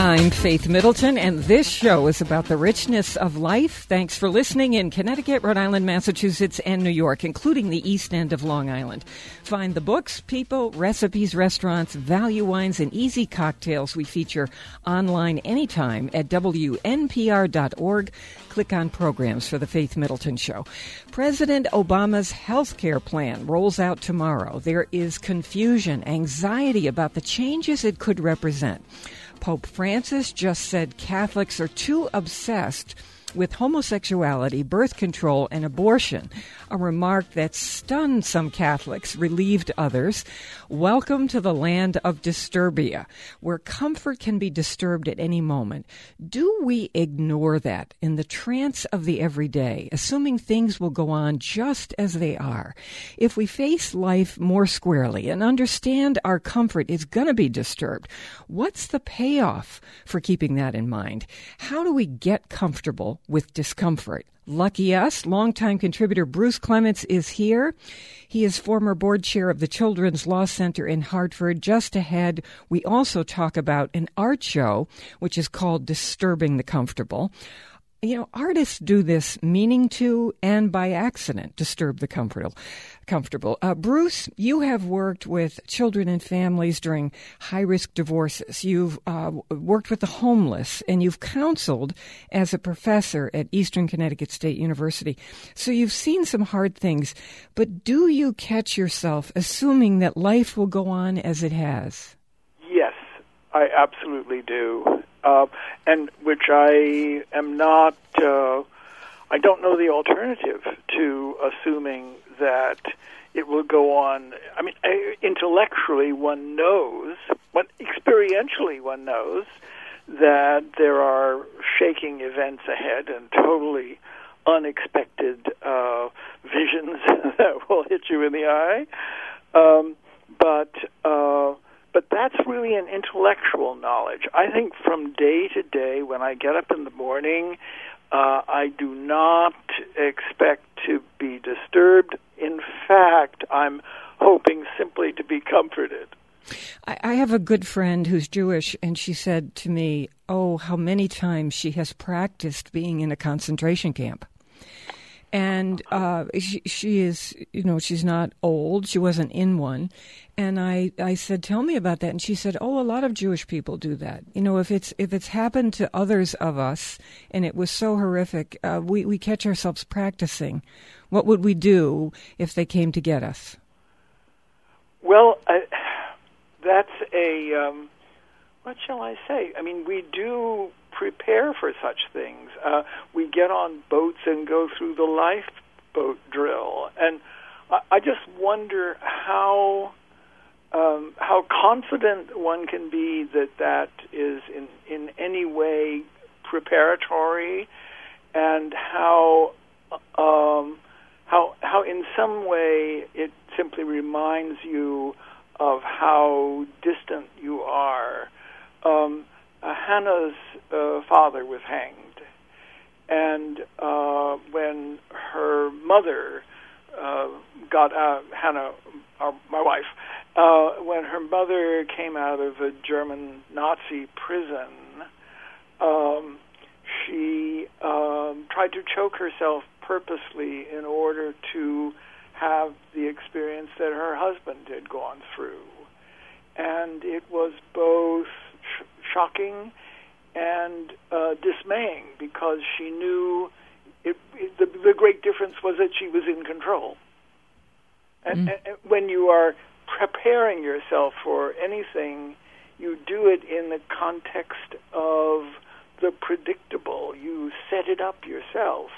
I'm Faith Middleton, and this show is about the richness of life. Thanks for listening in Connecticut, Rhode Island, Massachusetts, and New York, including the East End of Long Island. Find the books, people, recipes, restaurants, value wines, and easy cocktails we feature online anytime at WNPR.org. Click on programs for the Faith Middleton Show. President Obama's health care plan rolls out tomorrow. There is confusion, anxiety about the changes it could represent. Pope Francis just said Catholics are too obsessed with homosexuality, birth control, and abortion, a remark that stunned some Catholics, relieved others. Welcome to the land of Disturbia, where comfort can be disturbed at any moment. Do we ignore that in the trance of the everyday, assuming things will go on just as they are? If we face life more squarely and understand our comfort is going to be disturbed, what's the payoff for keeping that in mind? How do we get comfortable with discomfort? Lucky us, longtime contributor Bruce Clements is here. He is former board chair of the Children's Law Center in Hartford. Just ahead, we also talk about an art show, which is called Disturbing the Comfortable. You know, artists do this meaning to and by accident disturb the comfortable. Bruce, you have worked with children and families during high-risk divorces. You've worked with the homeless, and you've counseled as a professor at Eastern Connecticut State University. So you've seen some hard things, but do you catch yourself assuming that life will go on as it has? Yes, I absolutely do. And which I am not, I don't know the alternative to assuming that it will go on. I mean, intellectually one knows, but experientially one knows that there are shaking events ahead and totally unexpected visions that will hit you in the eye. But that's really an intellectual knowledge. I think from day to day, when I get up in the morning, I do not expect to be disturbed. In fact, I'm hoping simply to be comforted. I have a good friend who's Jewish, and she said to me, oh, how many times she has practiced being in a concentration camp. And she is, you know, she's not old. She wasn't in one. And I said, tell me about that. And she said, oh, a lot of Jewish people do that. You know, if it's happened to others of us and it was so horrific, we catch ourselves practicing. What would we do if they came to get us? Well, that's what shall I say? I mean, we do prepare for such things. We get on boats and go through the lifeboat drill, and I just wonder how confident one can be that is in any way preparatory, and how in some way it simply reminds you of how distant you are. Hannah's father was hanged, and when her mother got out, Hannah, my wife, when her mother came out of a German Nazi prison, she tried to choke herself purposely in order to have the experience that her husband had gone through. And it was both shocking and dismaying, because she knew the great difference was that she was in control. And when you are preparing yourself for anything, you do it in the context of the predictable. You set it up yourself.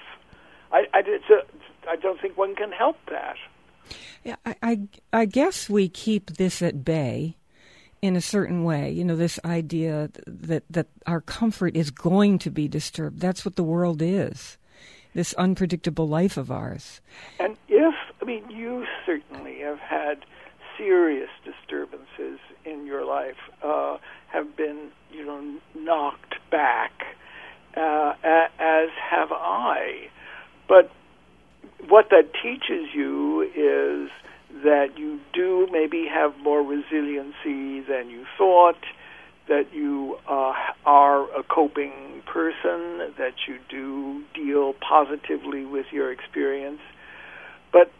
I don't think one can help that. Yeah, I guess we keep this at bay in a certain way. You know, this idea that our comfort is going to be disturbed. That's what the world is, this unpredictable life of ours. And you certainly have had serious disturbances in your life, have been, knocked back, as have I. But what that teaches you is that you do maybe have more resiliency than you thought, that you are a coping person, that you do deal positively with your experience. But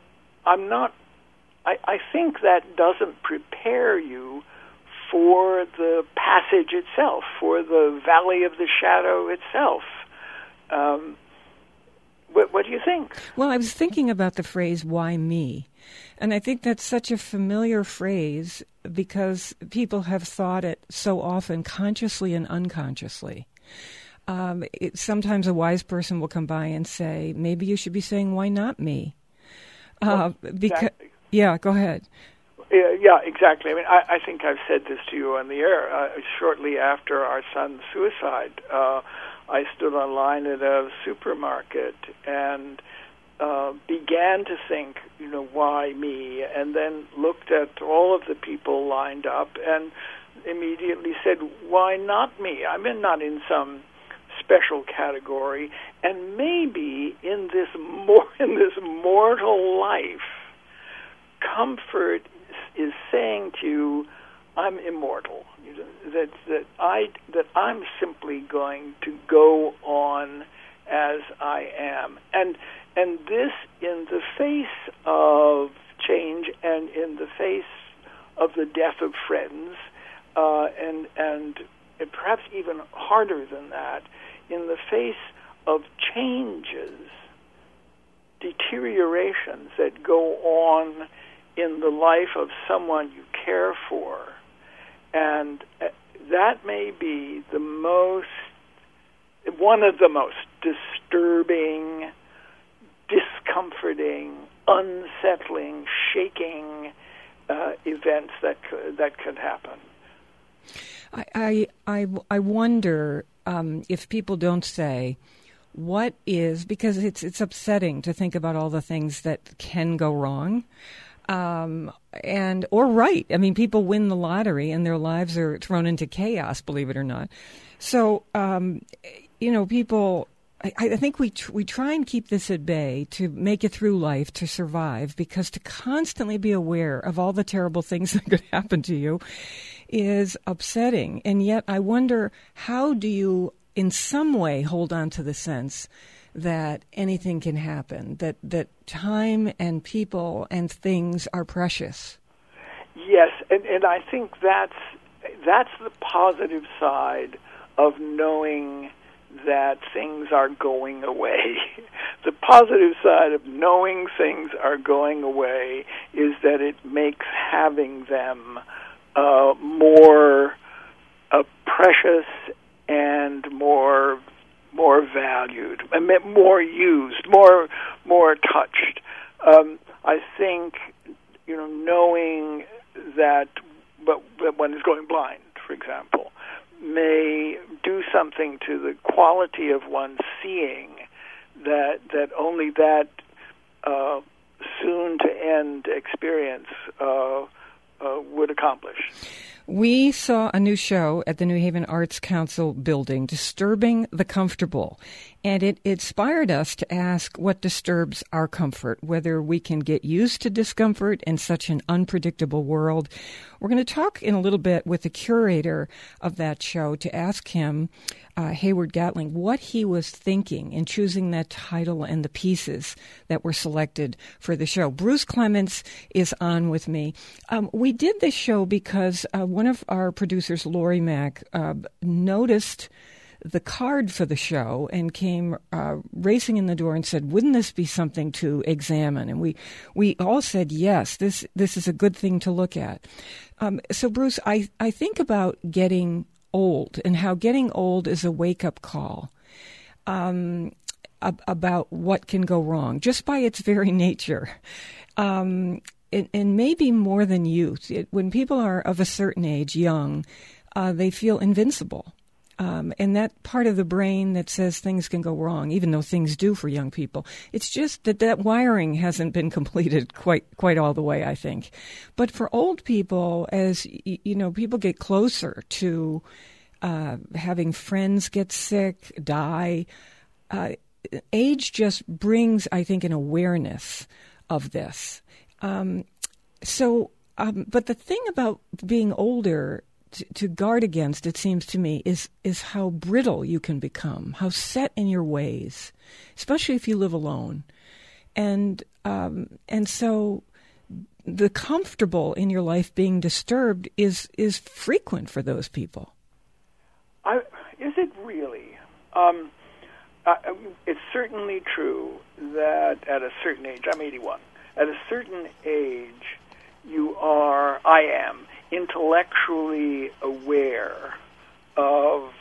I think that doesn't prepare you for the passage itself, for the valley of the shadow itself. What do you think? Well, I was thinking about the phrase, why me? And I think that's such a familiar phrase because people have thought it so often consciously and unconsciously. Sometimes a wise person will come by and say, maybe you should be saying, why not me? Exactly. Yeah, go ahead. Yeah, exactly. I mean, I think I've said this to you on the air. Shortly after our son's suicide, I stood online at a supermarket and began to think, why me? And then looked at all of the people lined up and immediately said, why not me? I'm not in some special category, and maybe in this mortal life, comfort is saying to you, I'm immortal. That I'm simply going to go on as I am, and this in the face of change and in the face of the death of friends, and perhaps even harder than that, in the face of changes, deteriorations that go on in the life of someone you care for. And that may be one of the most disturbing, discomforting, unsettling, shaking events that could happen. I wonder if people don't say, what is, because it's upsetting to think about all the things that can go wrong. Or right. I mean, people win the lottery and their lives are thrown into chaos, believe it or not. So, people, I think we try and keep this at bay to make it through life, to survive, because to constantly be aware of all the terrible things that could happen to you is upsetting. And yet I wonder, how do you in some way hold on to the sense that anything can happen, that time and people and things are precious? Yes, and I think that's the positive side of knowing that things are going away. The positive side of knowing things are going away is that it makes having them more precious and more valued, more used, more touched. I think knowing that, but one is going blind, for example, may do something to the quality of one's seeing that only that soon to end experience would accomplish. We saw a new show at the New Haven Arts Council building, Disturbing the Comfortable, and it inspired us to ask what disturbs our comfort, whether we can get used to discomfort in such an unpredictable world. We're going to talk in a little bit with the curator of that show to ask him, Hayward Gatling, what he was thinking in choosing that title and the pieces that were selected for the show. Bruce Clements is on with me. We did this show because one of our producers, Lori Mack, noticed the card for the show and came racing in the door and said, wouldn't this be something to examine? And we all said, yes, this is a good thing to look at. So, Bruce, I think about getting old and how getting old is a wake-up call about what can go wrong, just by its very nature. And maybe more than youth. When people are of a certain age, young, they feel invincible. And that part of the brain that says things can go wrong, even though things do for young people, it's just that wiring hasn't been completed quite all the way, I think. But for old people, as people get closer to having friends get sick, die, age just brings, I think, an awareness of this. But the thing about being older to guard against, it seems to me, is how brittle you can become, how set in your ways, especially if you live alone. And so the comfortable in your life being disturbed is frequent for those people. Is it really? It's certainly true that at a certain age, I'm 81, at a certain age, I am intellectually aware of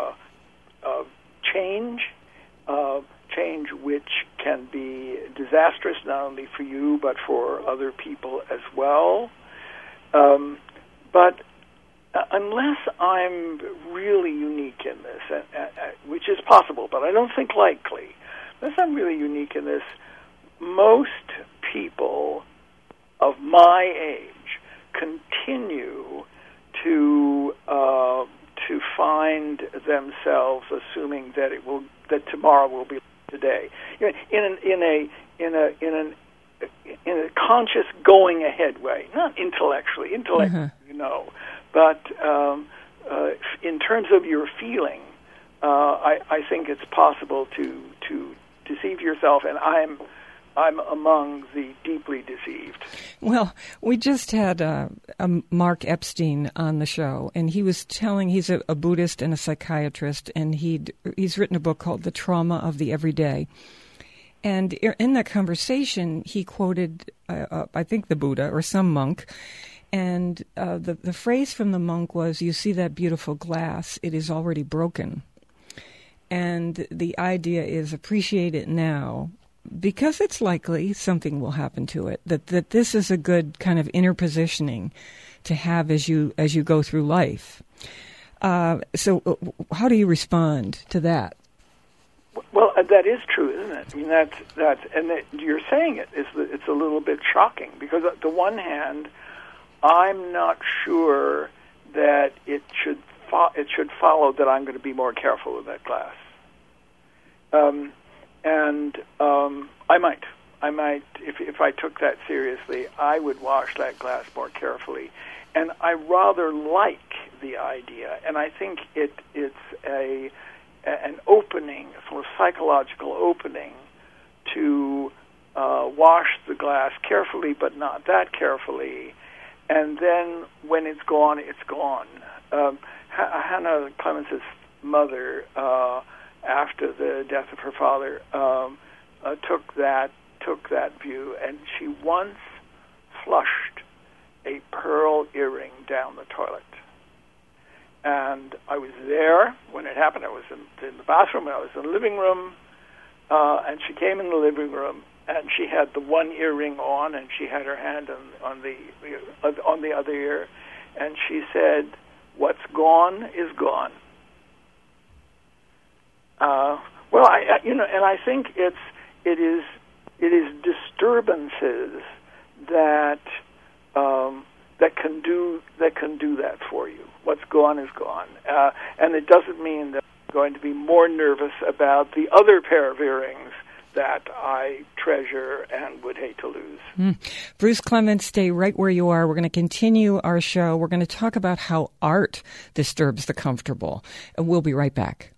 change which can be disastrous not only for you but for other people as well. But unless I'm really unique in this, which is possible, but I don't think likely, unless I'm really unique in this, most people of my age continue to find themselves assuming that that tomorrow will be today. In a conscious going ahead way, not intellectually, but in terms of your feeling, I think it's possible to deceive yourself, and I'm among the deeply deceived. Well, we just had Mark Epstein on the show, and he was telling, he's a Buddhist and a psychiatrist, and he's written a book called The Trauma of the Everyday. And in that conversation, he quoted, I think, the Buddha or some monk, and the phrase from the monk was, "You see that beautiful glass, it is already broken." And the idea is appreciate it now, because it's likely something will happen to it, that this is a good kind of inner positioning to have as you go through life. So how do you respond to that? Well, that is true, isn't it? I mean, that's and you're saying it's a little bit shocking, because on the one hand, I'm not sure that it should follow that I'm going to be more careful with that glass. I might, if I took that seriously, I would wash that glass more carefully. And I rather like the idea, and I think it's an opening, a sort of psychological opening, to wash the glass carefully, but not that carefully. And then when it's gone, it's gone. Hannah Clemence's mother, after the death of her father, took that view, and she once flushed a pearl earring down the toilet. And I was there when it happened. I was in the bathroom, and I was in the living room, and she came in the living room, and she had the one earring on, and she had her hand on the other ear, and she said, "What's gone is gone." And I think it is disturbances that can do that for you. What's gone is gone, and it doesn't mean that I'm going to be more nervous about the other pair of earrings that I treasure and would hate to lose. Bruce Clements, stay right where you are. We're going to continue our show. We're going to talk about how art disturbs the comfortable. And we'll be right back.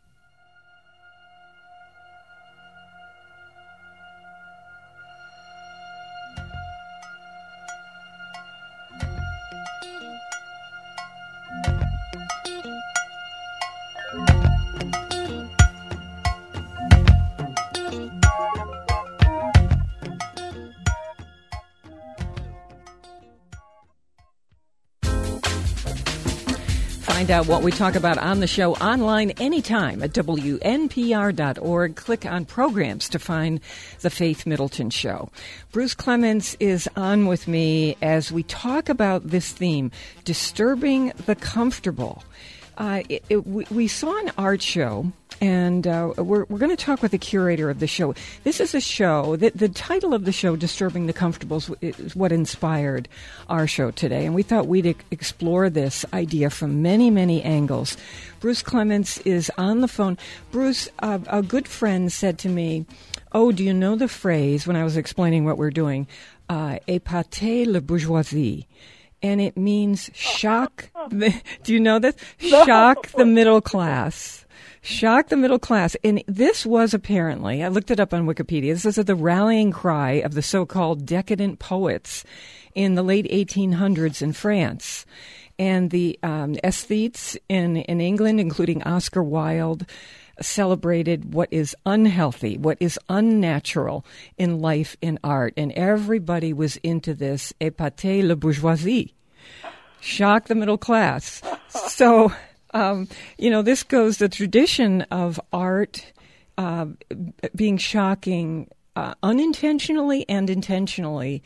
Find out what we talk about on the show online anytime at WNPR.org. Click on programs to find The Faith Middleton Show. Bruce Clements is on with me as we talk about this theme, disturbing the comfortable. We saw an art show, and we're going to talk with the curator of the show. This is a show, the title of the show, Disturbing the Comfortables, is what inspired our show today. And we thought we'd explore this idea from many, many angles. Bruce Clements is on the phone. Bruce, a good friend said to me, "Oh, do you know the phrase," when I was explaining what we're doing, épater la bourgeoisie? and it means shock. Do you know this? No. Shock the middle class. Shock the middle class. And this was apparently, I looked it up on Wikipedia, this is the rallying cry of the so-called decadent poets in the late 1800s in France. And the aesthetes in England, including Oscar Wilde, celebrated what is unhealthy, what is unnatural in life, in art. And everybody was into this, épater la bourgeoisie, shock the middle class. So, this goes, the tradition of art being shocking unintentionally and intentionally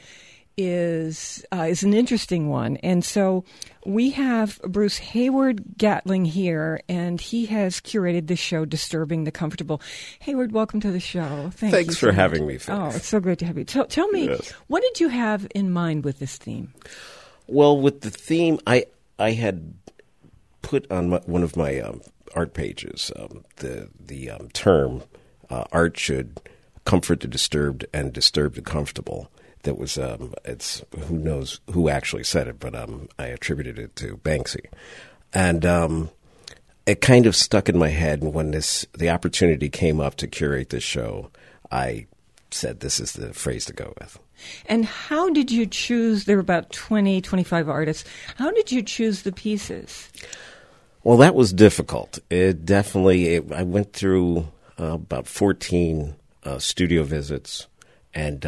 is an interesting one. And so we have Bruce Hayward Gatling here, and he has curated the show Disturbing the Comfortable. Hayward, welcome to the show. Thanks for having me, Faith. Oh, it's so great to have you. Tell me, Yes. What did you have in mind with this theme? Well, with the theme, I had put on one of my art pages the term art should comfort the disturbed and disturb the comfortable. That was it's who knows who actually said it, but I attributed it to Banksy, and it kind of stuck in my head. And when the opportunity came up to curate this show, I said this is the phrase to go with. And how did you choose? There were about 20, 25 artists. How did you choose the pieces? Well, that was difficult. I went through about 14 studio visits, and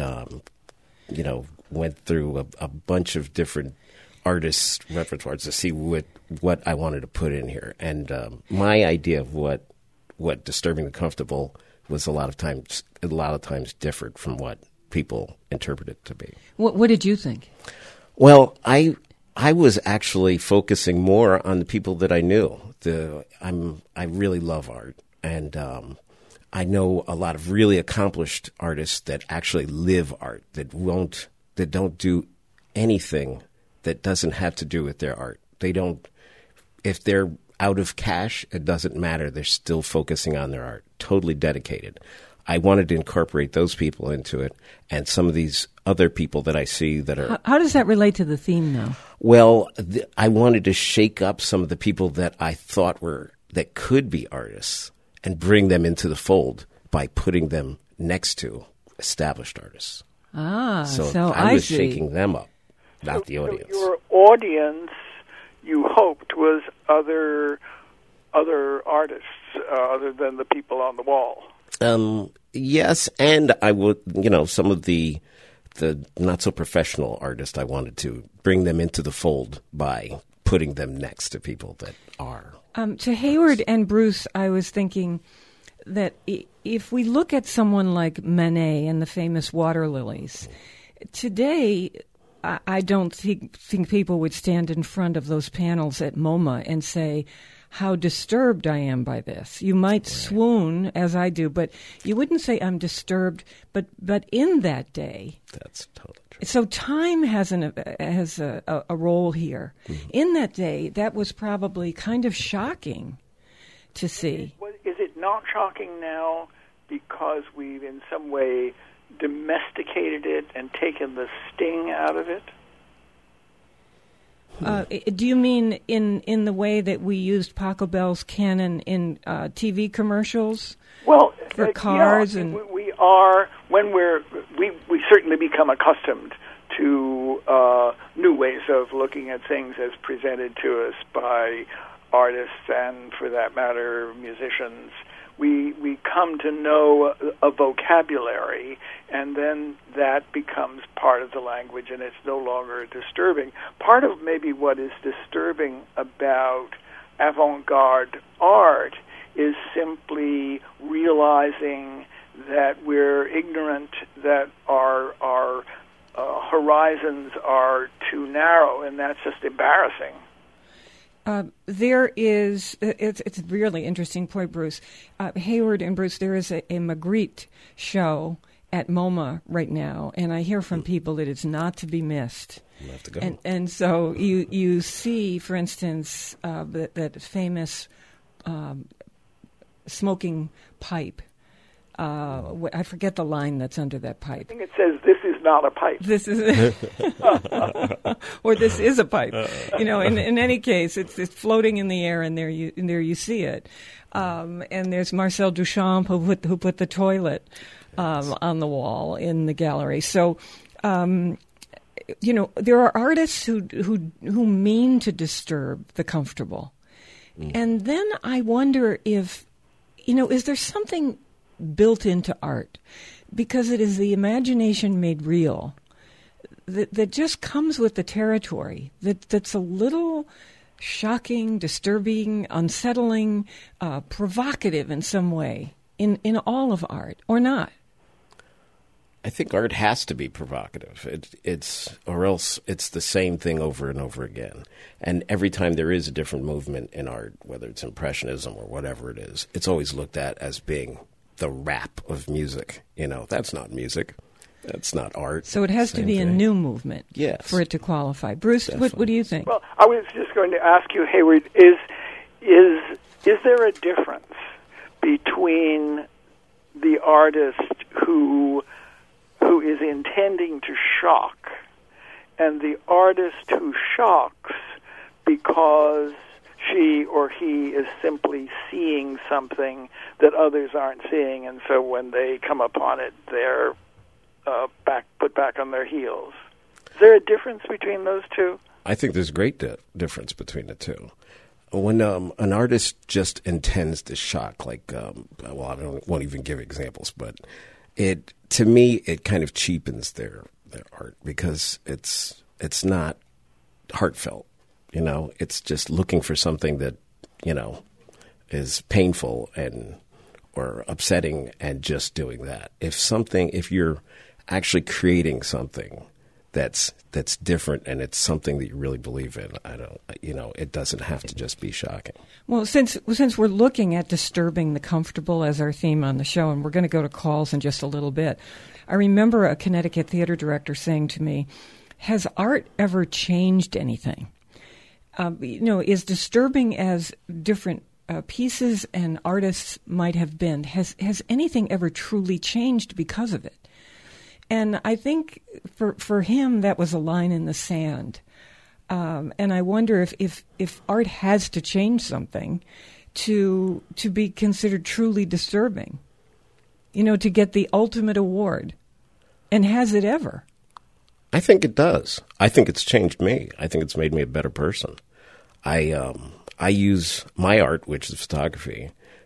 went through a bunch of different artists' repertoires to see what I wanted to put in here. And my idea of what Disturbing the Comfortable was a lot of times differed from what people interpret it to be. What did you think? Well, I was actually focusing more on the people that I knew. I really love art, and I know a lot of really accomplished artists that actually live art, that don't do anything that doesn't have to do with their art. They don't, if they're out of cash, it doesn't matter. They're still focusing on their art, totally dedicated. I wanted to incorporate those people into it, and some of these other people that I see that are... How does that relate to the theme, though? Well, I wanted to shake up some of the people that I thought that could be artists and bring them into the fold by putting them next to established artists. So I was see. shaking them up, not the audience. So your audience, you hoped, was other artists other than the people on the wall. Yes, and I would, some of the not so professional artists, I wanted to bring them into the fold by putting them next to people that are. To Hayward and Bruce, I was thinking that if we look at someone like Manet and the famous water lilies, today I don't think people would stand in front of those panels at MoMA and say, how disturbed I am by this. You might swoon, as I do, but you wouldn't say I'm disturbed. But in that day, That's totally true. so time has a role here. Mm-hmm. In that day, that was probably kind of shocking to see. Is it not shocking now because we've in some way domesticated it and taken the sting out of it? Do you mean in the way that we used Paco Bell's canon in TV commercials? Well, for cars yeah, and we certainly become accustomed to new ways of looking at things as presented to us by artists and, for that matter, musicians. We come to know a vocabulary, and then that becomes part of the language, and it's no longer disturbing. Part of maybe what is disturbing about avant-garde art is simply realizing that we're ignorant, that our horizons are too narrow, and that's just embarrassing. There is, it's a really interesting point, Bruce. Hayward and Bruce, there is a Magritte show at MoMA right now, and I hear from people that it's not to be missed. You have to go. And so you see, for instance, that famous smoking pipe I forget the line that's under that pipe. I think it says, "This is not a pipe." This is, or this is a pipe. In any case, it's floating in the air, and there you see it. And there's Marcel Duchamp who put the toilet on the wall in the gallery. So, there are artists who mean to disturb the comfortable, and then I wonder if, is there something built into art, because it is the imagination made real, that just comes with the territory, that's a little shocking, disturbing, unsettling, provocative in some way in all of art, or not? I think art has to be provocative. Or else it's the same thing over and over again. And every time there is a different movement in art, whether it's Impressionism or whatever it is, it's always looked at as being the rap of music. That's not music. That's not art. So it has to be a new movement, yes, for it to qualify. Bruce, what do you think? Well, I was just going to ask you, Hayward, is there a difference between the artist who is intending to shock and the artist who shocks because she or he is simply seeing something that others aren't seeing, and so when they come upon it, they're put back on their heels? Is there a difference between those two? I think there's a great difference between the two. When an artist just intends to shock, like, I won't even give examples, but to me, it kind of cheapens their art, because it's not heartfelt. It's just looking for something that, is painful or upsetting, and just doing that. If you're actually creating something that's different, and it's something that you really believe in, it doesn't have to just be shocking. Well, since we're looking at disturbing the comfortable as our theme on the show, and we're going to go to calls in just a little bit, I remember a Connecticut theater director saying to me, "Has art ever changed anything? Is disturbing as different pieces and artists might have been, has anything ever truly changed because of it?" And I think for him, that was a line in the sand. And I wonder if art has to change something to be considered truly disturbing, to get the ultimate award. And has it ever? I think it does. I think it's changed me. I think it's made me a better person. I use my art, which is photography,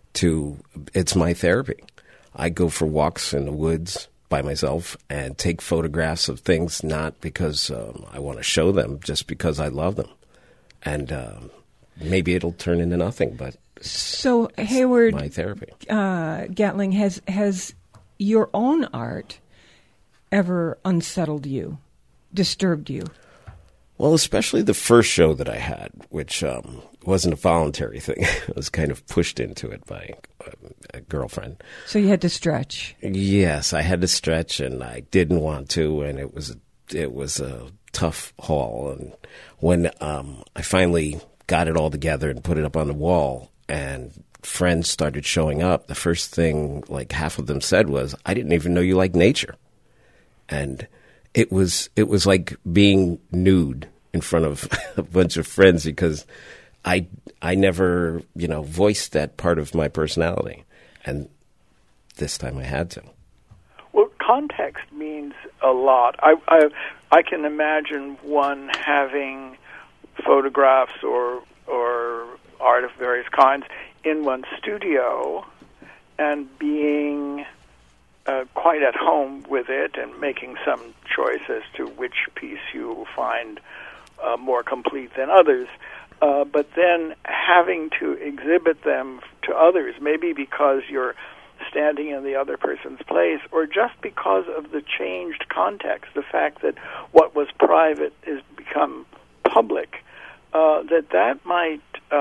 it's my therapy. I go for walks in the woods by myself and take photographs of things, not because I want to show them, just because I love them. And maybe it'll turn into nothing, but so Hayward, my therapy. Gatling, has your art art ever unsettled you, disturbed you? Well, especially the first show that I had, which wasn't a voluntary thing. I was kind of pushed into it by a girlfriend. So you had to stretch. Yes, I had to stretch, and I didn't want to, and it was a tough haul. And when I finally got it all together and put it up on the wall, and friends started showing up, the first thing like half of them said was, "I didn't even know you like nature." And it was like being nude in front of a bunch of friends, because I never, voiced that part of my personality. And this time I had to. Well, context means a lot. I can imagine one having photographs or art of various kinds in one's studio and being quite at home with it and making some choice as to which piece you find more complete than others. But then having to exhibit them to others, maybe because you're standing in the other person's place, or just because of the changed context, the fact that what was private has become public, that might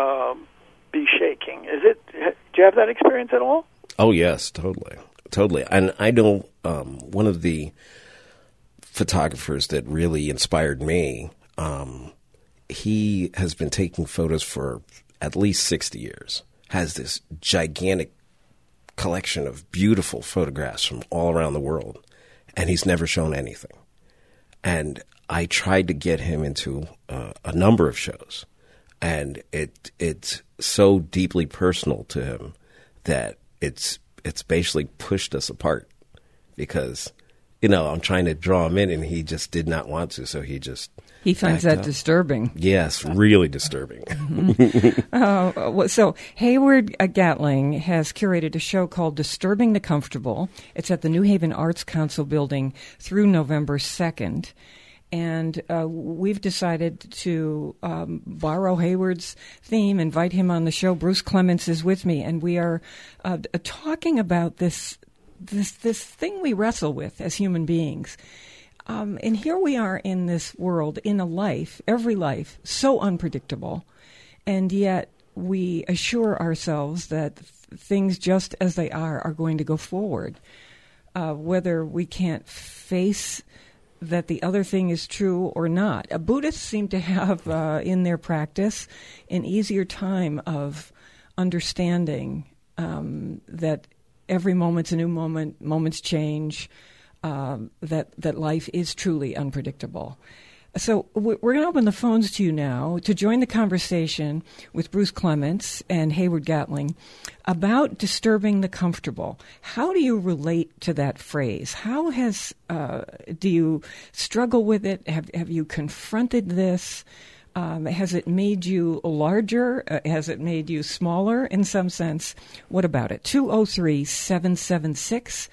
be shaking. Do you have that experience at all? Oh, yes, totally. And I know one of the photographers that really inspired me, he has been taking photos for at least 60 years, has this gigantic collection of beautiful photographs from all around the world, and he's never shown anything. And I tried to get him into a number of shows, and it's so deeply personal to him that it's basically pushed us apart, because, I'm trying to draw him in, and he just did not want to, so he finds that disturbing. Yes, really disturbing. So Hayward Gatling has curated a show called Disturbing the Comfortable. It's at the New Haven Arts Council building through November 2nd. And we've decided to borrow Hayward's theme, invite him on the show. Bruce Clements is with me, and we are talking about this thing we wrestle with as human beings. And here we are in this world, in a life, every life, so unpredictable, and yet we assure ourselves that things just as they are going to go forward. Whether we can't face that the other thing is true or not. Buddhists seem to have in their practice an easier time of understanding that every moment's a new moment, moments change, that life is truly unpredictable. So we're going to open the phones to you now to join the conversation with Bruce Clements and Hayward Gatling about disturbing the comfortable. How do you relate to that phrase? How do you struggle with it? Have you confronted this? Has it made you larger? Has it made you smaller in some sense? What about it? 203-776-9677.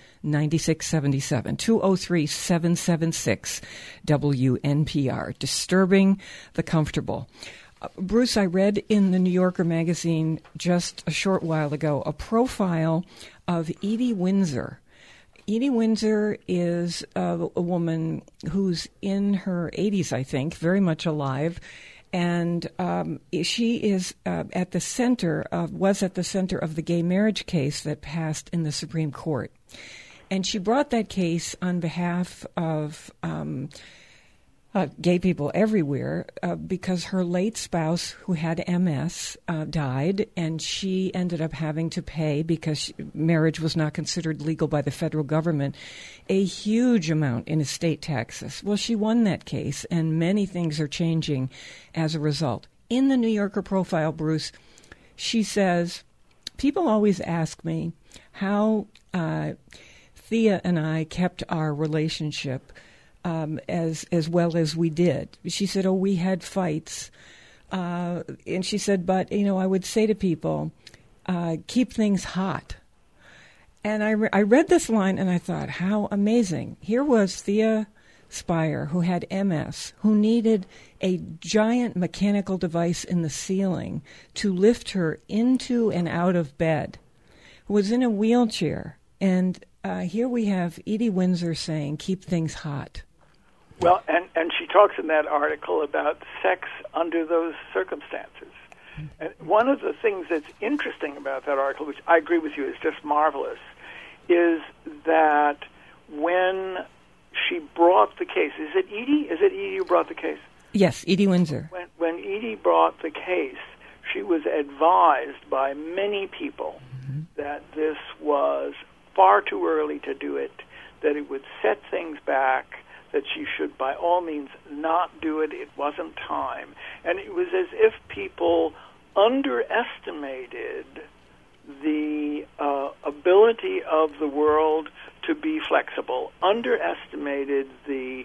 203-776-WNPR. Disturbing the comfortable. Bruce, I read in the New Yorker magazine just a short while ago a profile of Edie Windsor. Edie Windsor is a woman who's in her 80s, I think, very much alive. And she is was at the center of the gay marriage case that passed in the Supreme Court. And she brought that case on behalf of gay people everywhere because her late spouse, who had MS, died, and she ended up having to pay, because marriage was not considered legal by the federal government, a huge amount in estate taxes. Well, she won that case, and many things are changing as a result. In the New Yorker profile, Bruce, she says, people always ask me how Thea and I kept our relationship as well as we did. She said, we had fights. And she said, but, I would say to people, keep things hot. And I read this line and I thought, how amazing. Here was Thea Spire, who had MS, who needed a giant mechanical device in the ceiling to lift her into and out of bed, who was in a wheelchair. And here we have Edie Windsor saying, keep things hot. Well, and she talks in that article about sex under those circumstances. And one of the things that's interesting about that article, which I agree with you is just marvelous, is that when she brought the case, is it Edie who brought the case? Yes, Edie Windsor. When Edie brought the case, she was advised by many people that this was far too early to do it, that it would set things back, that she should by all means not do it. It wasn't time. And it was as if people underestimated the ability of the world to be flexible, underestimated the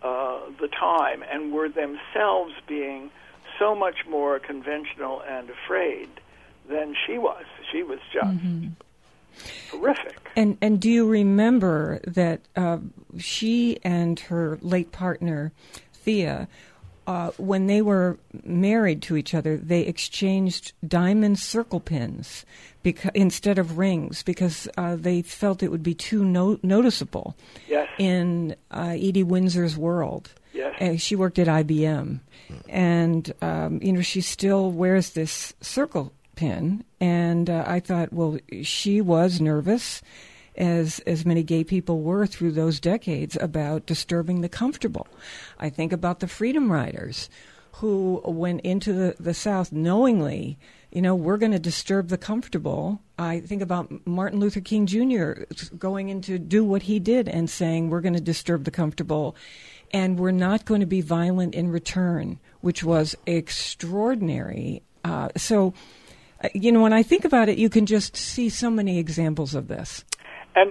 time, and were themselves being so much more conventional and afraid than she was. She was just horrific. And do you remember that she and her late partner, Thea, when they were married to each other, they exchanged diamond circle pins instead of rings because they felt it would be too noticeable in Edie Windsor's world. Yes. She worked at IBM, and she still wears this circle pin, and I thought, well, she was nervous, as many gay people were through those decades, about disturbing the comfortable. I think about the Freedom Riders who went into the South knowingly we're going to disturb the comfortable. I think about Martin Luther King Jr. going in to do what he did and saying, we're going to disturb the comfortable, and we're not going to be violent in return, which was extraordinary. So, when I think about it, you can just see so many examples of this. And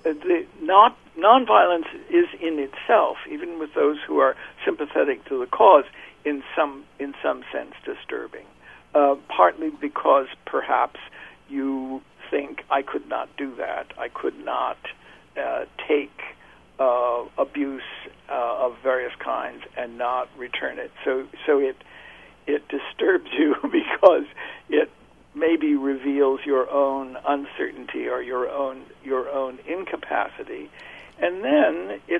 nonviolence is in itself, even with those who are sympathetic to the cause, in some sense disturbing. Partly because perhaps you think, I could not do that. I could not take abuse of various kinds and not return it. So it disturbs you because it maybe reveals your own uncertainty or your own incapacity, and then it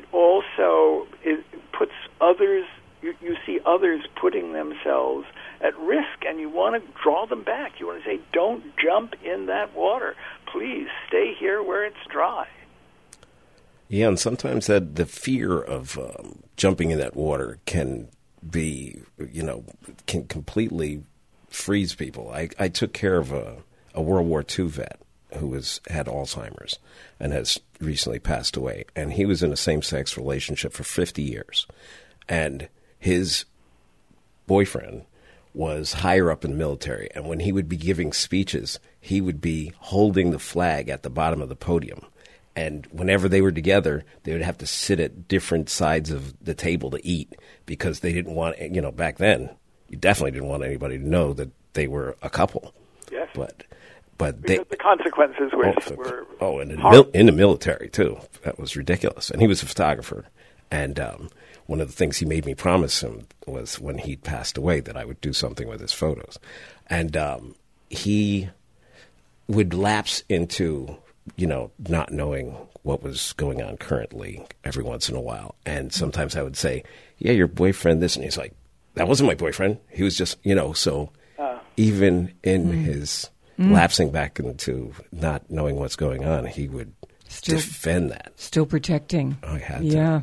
puts others. You see others putting themselves at risk, and you want to draw them back. You want to say, "Don't jump in that water. Please stay here where it's dry." Yeah, and sometimes the fear of jumping in that water can be, can completely freeze people. I took care of a World War II vet who had Alzheimer's and has recently passed away. And he was in a same-sex relationship for 50 years. And his boyfriend was higher up in the military. And when he would be giving speeches, he would be holding the flag at the bottom of the podium. And whenever they were together, they would have to sit at different sides of the table to eat because they didn't want, back then, you definitely didn't want anybody to know that they were a couple. Yes. But because the consequences were in the military too. That was ridiculous. And he was a photographer. And one of the things he made me promise him was when he passed away that I would do something with his photos. And he would lapse into, not knowing what was going on currently every once in a while. And sometimes I would say, yeah, your boyfriend this. And he's like, that wasn't my boyfriend. He was just, so even in his lapsing back into not knowing what's going on, he would defend that. Still protecting. I had to. Yeah.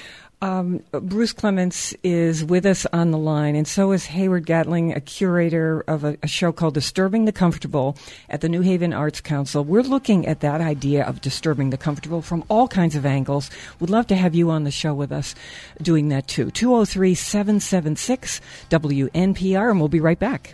Bruce Clements is with us on the line, and so is Hayward Gatling, a curator of a show called Disturbing the Comfortable at the New Haven Arts Council. We're looking at that idea of disturbing the comfortable from all kinds of angles. We'd love to have you on the show with us doing that too. 203-776-WNPR, and we'll be right back.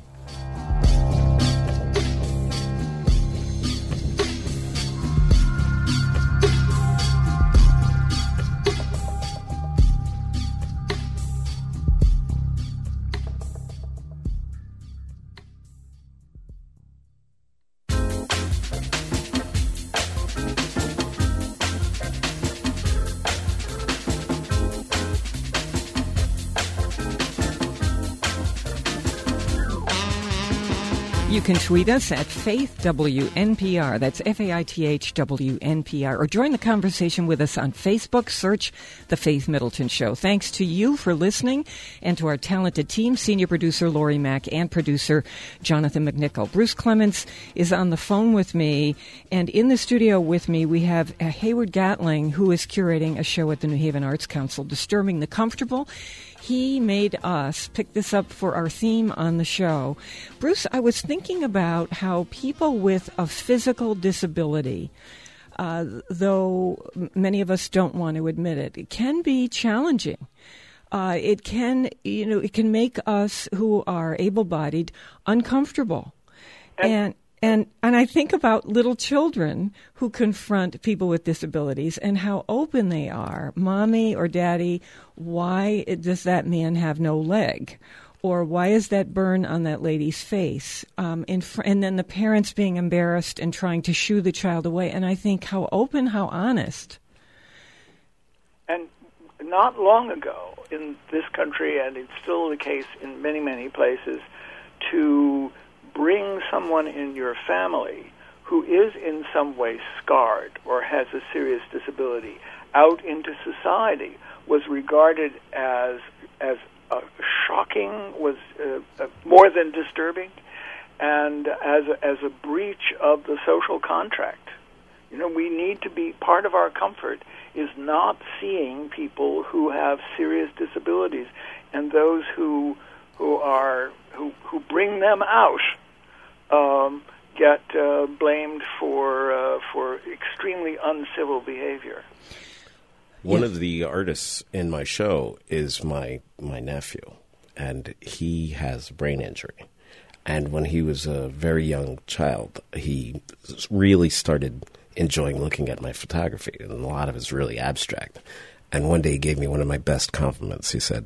You can tweet us at FaithWNPR. That's FaithWNPR. Or join the conversation with us on Facebook. Search The Faith Middleton Show. Thanks to you for listening and to our talented team, senior producer Lori Mack and producer Jonathan McNichol. Bruce Clements is on the phone with me, and in the studio with me we have Hayward Gatling, who is curating a show at the New Haven Arts Council, Disturbing the Comfortable. He made us pick this up for our theme on the show. Bruce, I was thinking about how people with a physical disability, though many of us don't want to admit it, it can be challenging. It can make us who are able-bodied uncomfortable. And I think about little children who confront people with disabilities and how open they are. Mommy or Daddy, why does that man have no leg? Or why is that burn on that lady's face? And then the parents being embarrassed and trying to shoo the child away. And I think how open, how honest. And not long ago in this country, and it's still the case in many, many places, to bring someone in your family who is in some way scarred or has a serious disability out into society was regarded as shocking, was more than disturbing, and as a breach of the social contract. We need to be, part of our comfort is not seeing people who have serious disabilities and those who bring them out get blamed for extremely uncivil behavior. One of the artists in my show is my nephew, and he has a brain injury. And when he was a very young child, he really started enjoying looking at my photography, and a lot of it's really abstract. And one day he gave me one of my best compliments. He said,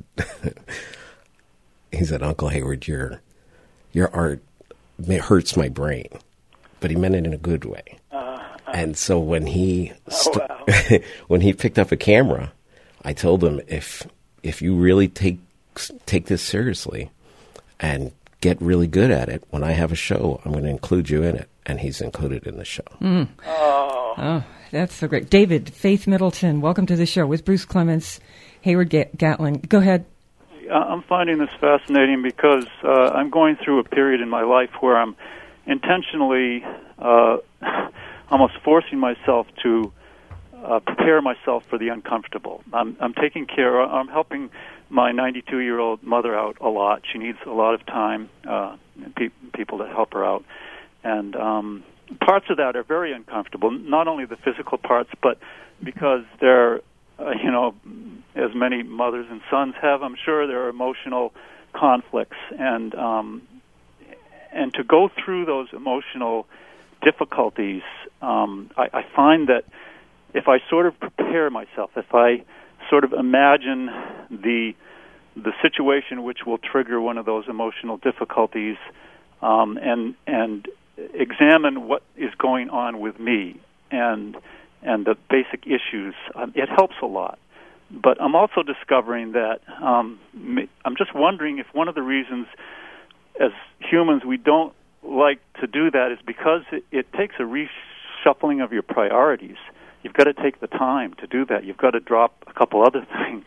"Uncle Hayward, your art hurts my brain," but he meant it in a good way. And so when he when he picked up a camera, I told him, if you really take this seriously and get really good at it, when I have a show, I'm going to include you in it. And he's included in the show. Mm. Oh, that's so great. David, Faith Middleton, welcome to the show with Bruce Clements, Hayward Gatlin. Go ahead. I'm finding this fascinating because I'm going through a period in my life where I'm intentionally almost forcing myself to prepare myself for the uncomfortable. I'm helping my 92-year-old mother out a lot. She needs a lot of time, people to help her out. And parts of that are very uncomfortable, not only the physical parts, but because they're, as many mothers and sons have, I'm sure there are emotional conflicts. And to go through those emotional difficulties, I find that if I sort of prepare myself, if I sort of imagine the situation which will trigger one of those emotional difficulties, and examine what is going on with me and the basic issues, it helps a lot. But I'm also discovering that I'm just wondering if one of the reasons as humans we don't like to do that is because it takes a reshuffling of your priorities. You've got to take the time to do that. You've got to drop a couple other things.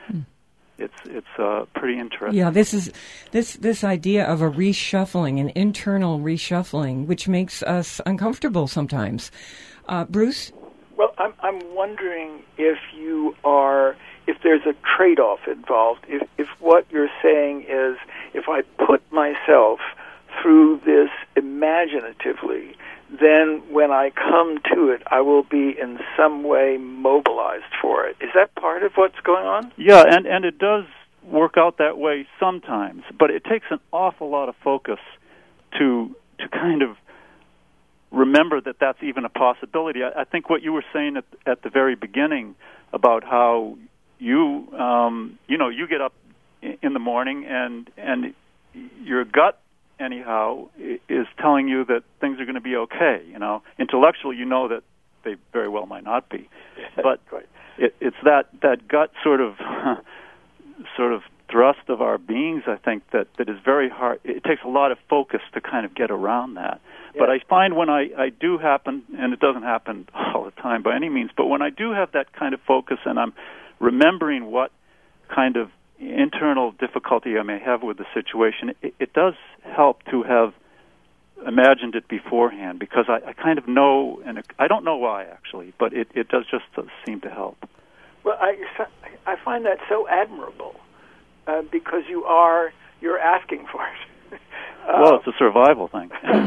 It's pretty interesting. Yeah, this idea of a reshuffling, an internal reshuffling, which makes us uncomfortable sometimes. Bruce? Well, I'm wondering if there's a trade-off involved. If what you're saying is, if I put myself through this imaginatively, then when I come to it, I will be in some way mobilized for it. Is that part of what's going on? Yeah, and it does work out that way sometimes, but it takes an awful lot of focus to kind of remember that that's even a possibility. I think what you were saying at the very beginning about how you get up in the morning and your gut anyhow is telling you that things are going to be okay. Intellectually you know that they very well might not be, but it's that gut sort of thrust of our beings, I think, that is very hard. It takes a lot of focus to kind of get around that. Yeah. But I find when I do happen, and it doesn't happen all the time by any means, but when I do have that kind of focus and I'm remembering what kind of internal difficulty I may have with the situation, it does help to have imagined it beforehand, because I kind of know, and I don't know why actually, but it does just seem to help. Well, I find that so admirable, because you're asking for it. Well, it's a survival thing.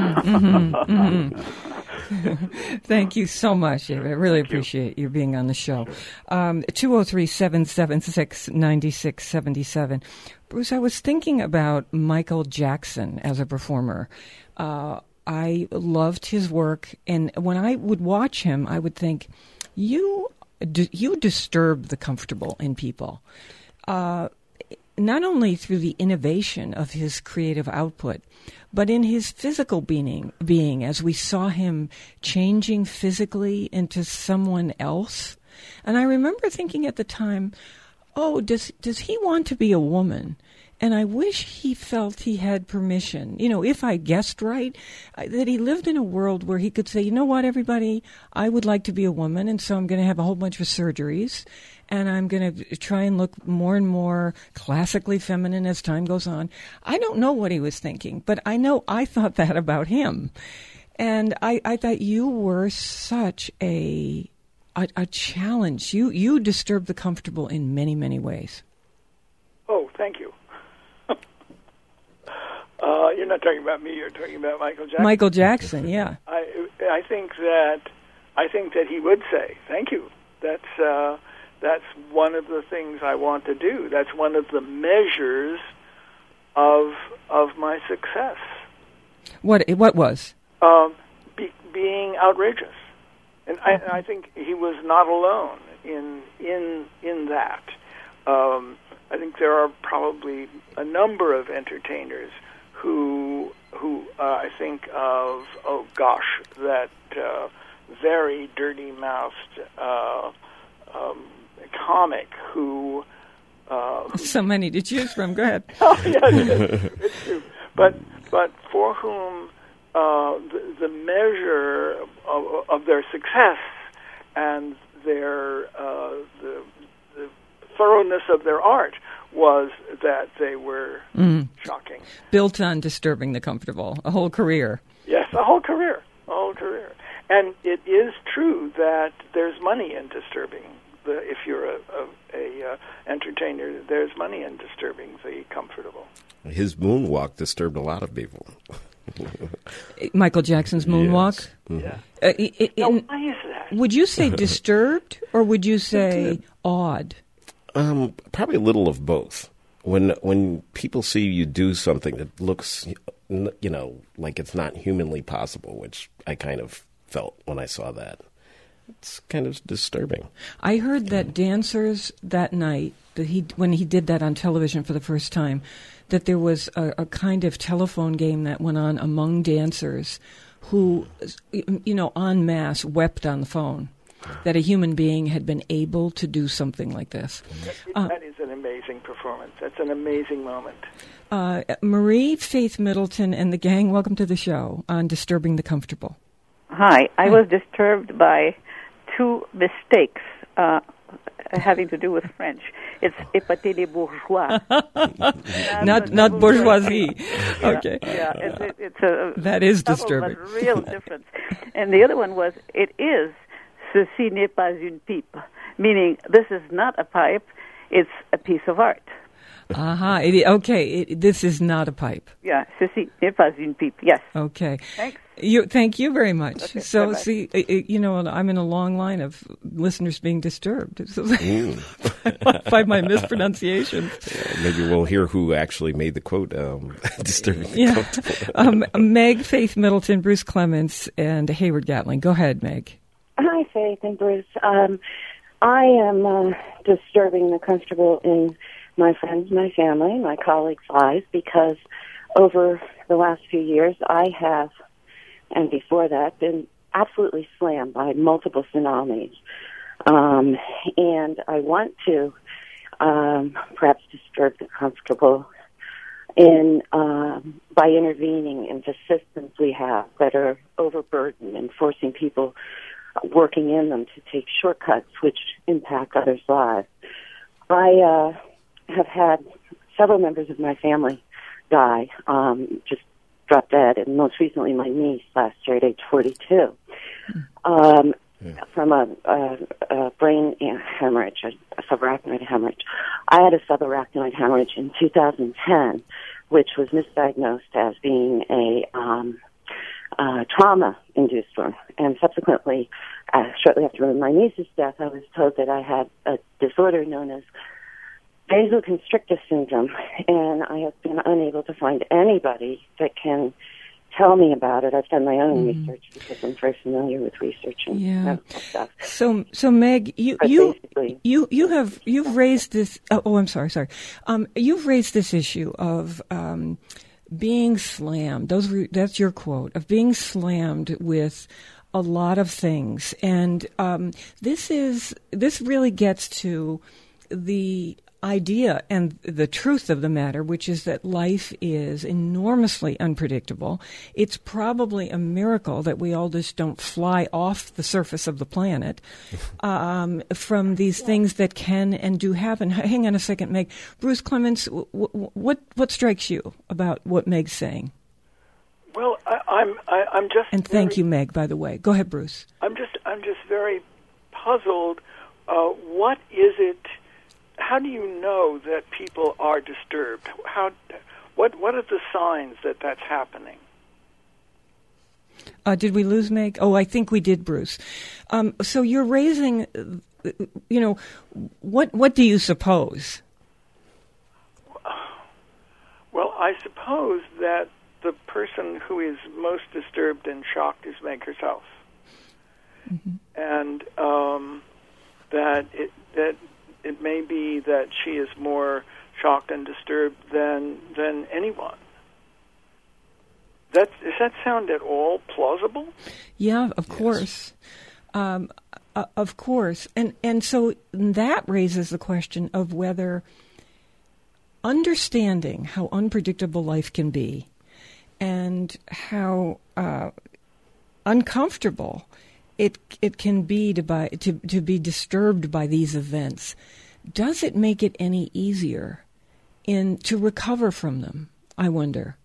Thank you so much. I really appreciate you being on the show. 203-776-9677. Bruce, I was thinking about Michael Jackson as a performer. I loved his work, and when I would watch him, I would think, you disturb the comfortable in people. Not only through the innovation of his creative output, but in his physical being, as we saw him changing physically into someone else. And I remember thinking at the time, does he want to be a woman? And I wish he felt he had permission, if I guessed right, that he lived in a world where he could say, you know what, everybody, I would like to be a woman, and so I'm going to have a whole bunch of surgeries, and I'm going to try and look more and more classically feminine as time goes on. I don't know what he was thinking, but I know I thought that about him. And I thought you were such a challenge. You disturb the comfortable in many, many ways. Oh, thank you. You're not talking about me. You're talking about Michael Jackson. Michael Jackson, yeah. I think that he would say, "Thank you." That's one of the things I want to do. That's one of the measures of my success. What was? Being outrageous, and I think he was not alone in that. I think there are probably a number of entertainers who I think of, that very dirty-mouthed comic who... so many to choose from. Go ahead. Oh, yeah, it's true. But for whom the measure of their success and their the thoroughness of their art was that they were shocking. Built on disturbing the comfortable, a whole career. Yes, a whole career. And it is true that there's money in disturbing. If you're a entertainer, there's money in disturbing the comfortable. His moonwalk disturbed a lot of people. Michael Jackson's moonwalk? Yes. Yeah. Why is that? Would you say disturbed, or would you say awed? Probably a little of both. When people see you do something that looks, like it's not humanly possible, which I kind of felt when I saw that, it's kind of disturbing. I heard that dancers that night, when he did that on television for the first time, that there was a kind of telephone game that went on among dancers who, en masse wept on the phone. That a human being had been able to do something like this. That is an amazing performance. That's an amazing moment. Marie Faith Middleton and the gang, welcome to the show on Disturbing the Comfortable. Hi. I was disturbed by two mistakes having to do with French. It's épater les bourgeois. not bourgeoisie. Okay. Yeah, that is subtle, disturbing. But real difference. And the other one was, it is ceci n'est pas une pipe, meaning this is not a pipe, it's a piece of art. Aha. This is not a pipe. Yeah, ceci n'est pas une pipe, yes. Okay. Thanks. Thank you very much. Okay, so, bye-bye. see, I'm in a long line of listeners being disturbed by my mispronunciation. Maybe we'll hear who actually made the quote, disturbing the comfortable. Meg, Faith Middleton, Bruce Clements, and Hayward Gatling. Go ahead, Meg. Hi, Faith and Bruce. I am disturbing the comfortable in my friends, my family, my colleagues' lives, because over the last few years I have, and before that, been absolutely slammed by multiple tsunamis. And I want to perhaps disturb the comfortable by intervening in the systems we have that are overburdened and forcing people working in them to take shortcuts which impact others' lives. I have had several members of my family die, just drop dead, and most recently my niece last year at age 42, from a brain hemorrhage, a subarachnoid hemorrhage. I had a subarachnoid hemorrhage in 2010, which was misdiagnosed as being a trauma-induced one, and subsequently, shortly after my niece's death, I was told that I had a disorder known as vasoconstrictor syndrome, and I have been unable to find anybody that can tell me about it. I've done my own research because I'm very familiar with research and medical stuff. So Meg, you've raised this. I'm sorry. You've raised this issue of being slammed. That's your quote, of being slammed with a lot of things, and this really gets to the idea and the truth of the matter, which is that life is enormously unpredictable. It's probably a miracle that we all just don't fly off the surface of the planet from these things that can and do happen. Hang on a second, Meg. Bruce Clements, what strikes you about what Meg's saying? Well, I'm just and thank you, Meg. By the way, go ahead, Bruce. I'm just very puzzled. What is it? How do you know that people are disturbed? What are the signs that that's happening? Did we lose Meg? Oh, I think we did, Bruce. So you're raising, what do you suppose? Well, I suppose that the person who is most disturbed and shocked is Meg herself. Mm-hmm. And that it may be that she is more shocked and disturbed than anyone. Does that sound at all plausible? Yeah, of course. Of course. And so that raises the question of whether understanding how unpredictable life can be and how uncomfortable it can be to be disturbed by these events, does it make it any easier to recover from them, I wonder?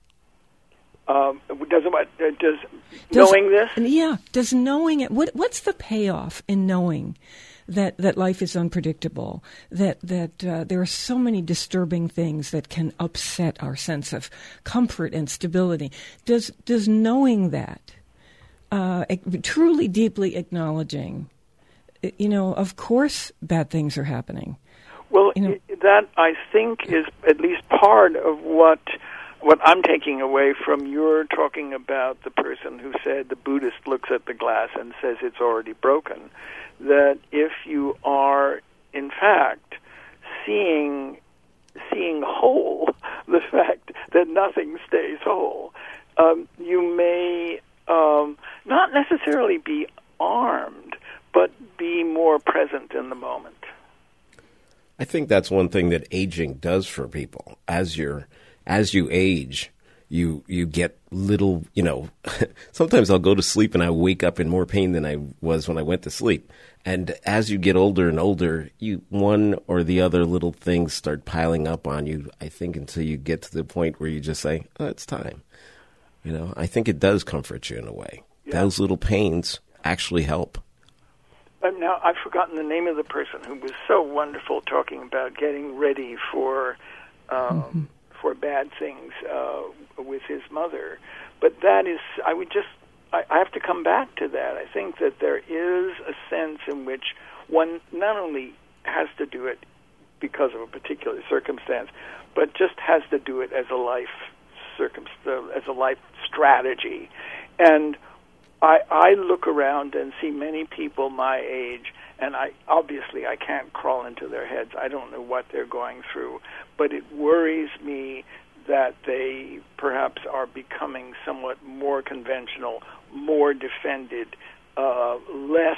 Does knowing this? Yeah. Does knowing it? What's the payoff in knowing that life is unpredictable? That there are so many disturbing things that can upset our sense of comfort and stability. Does knowing that, truly deeply acknowledging, of course bad things are happening. Well, that I think is at least part of what I'm taking away from your talking about the person who said the Buddhist looks at the glass and says it's already broken, that if you are, in fact, seeing whole the fact that nothing stays whole, you may not necessarily be armed, but be more present in the moment. I think that's one thing that aging does for people. As you age, you get little, sometimes I'll go to sleep and I wake up in more pain than I was when I went to sleep. And as you get older and older, one or the other little things start piling up on you, I think, until you get to the point where you just say, oh, it's time. I think it does comfort you in a way. Yeah. Those little pains actually help. Now, I've forgotten the name of the person who was so wonderful talking about getting ready for bad things with his mother. But that is, I have to come back to that. I think that there is a sense in which one not only has to do it because of a particular circumstance, but just has to do it as a life strategy. And I look around and see many people my age, and I can't crawl into their heads. I don't know what they're going through, but it worries me that they perhaps are becoming somewhat more conventional, more defended, less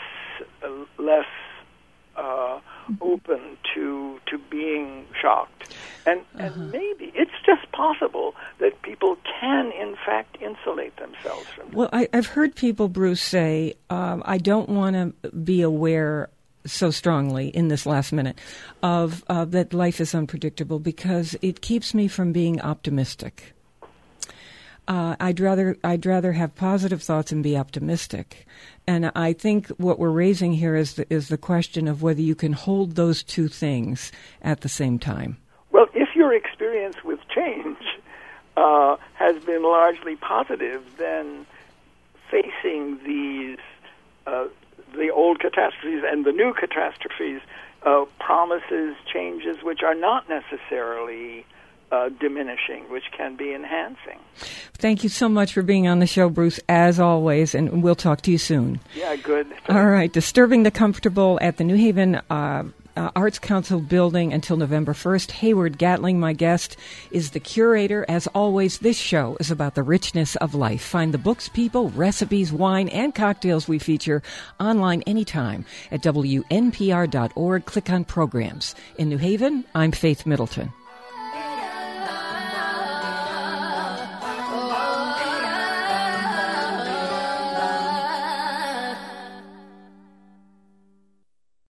open to being shocked. And maybe it's just possible that people can, in fact, insulate themselves from this. Well, I've heard people, Bruce, say, I don't want to be aware so strongly in this last minute of that life is unpredictable because it keeps me from being optimistic. I'd rather have positive thoughts and be optimistic. And I think what we're raising here is the question of whether you can hold those two things at the same time. Well, if your experience with change has been largely positive, then facing these the old catastrophes and the new catastrophes promises changes which are not necessarily diminishing, which can be enhancing. Thank you so much for being on the show, Bruce, as always, and we'll talk to you soon. Yeah, good. All right, Disturbing the Comfortable at the New Haven Arts Council building until November 1st. Hayward Gatling, my guest, is the curator. As always, this show is about the richness of life. Find the books, people, recipes, wine, and cocktails we feature online anytime at WNPR.org. Click on Programs. In New Haven, I'm Faith Middleton.